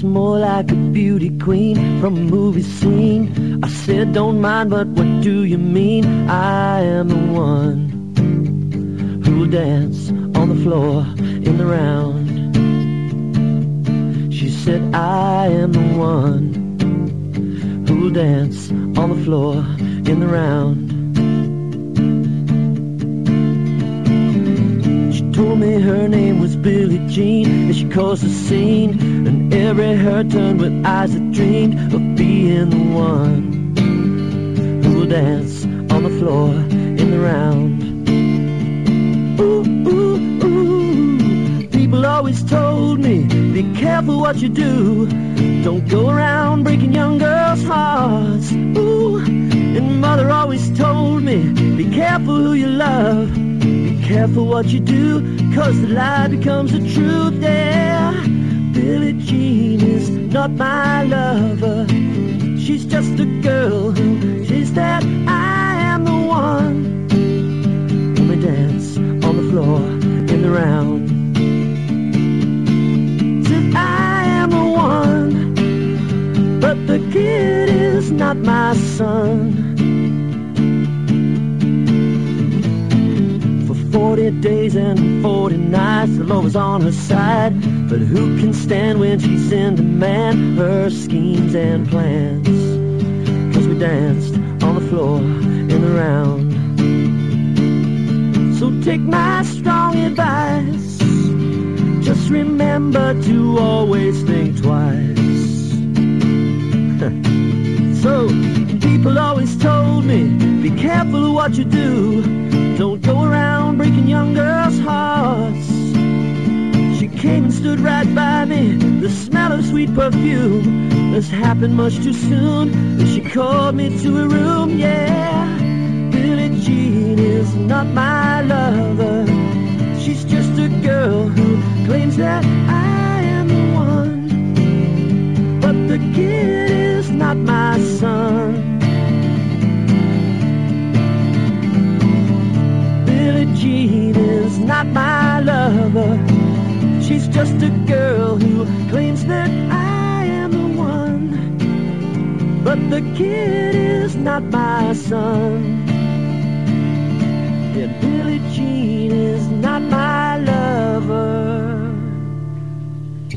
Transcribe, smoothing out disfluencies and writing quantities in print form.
more like a beauty queen from a movie scene. I said, don't mind, but what do you mean? I am the one who will dance on the floor in the round. She said, I am the one who will dance on the floor in the round. She told me her name was Billie Jean, and she caused a scene, and every heart turned with eyes that dreamed of being the one who will dance on the floor in the round. Ooh, ooh, ooh. People always told me, be careful what you do. Don't go around breaking young girls' hearts. Ooh, and mother always told me, be careful who you love. Be careful what you do, 'cause the lie becomes the truth. Yeah, Billie Jean is not my lover. She's just a girl who says that I am the one. When we dance on the floor in the round, says I am the one, but the kid is not my son. 40 days and 40 nights, the Lord was on her side. But who can stand when she's in demand? Her schemes and plans, 'cause we danced on the floor in the round. So take my strong advice, just remember to always think twice. So people always told me, be careful of what you do. Don't go around breaking young girls' hearts. She came and stood right by me, the smell of sweet perfume. This happened much too soon, and she called me to her room. Yeah, Billie Jean is not my lover. She's just a girl who claims that I am the one, but the kid is not my son. Billie Jean is not my lover. She's just a girl who claims that I am the one, but the kid is not my son. Yeah, Billie Jean is not my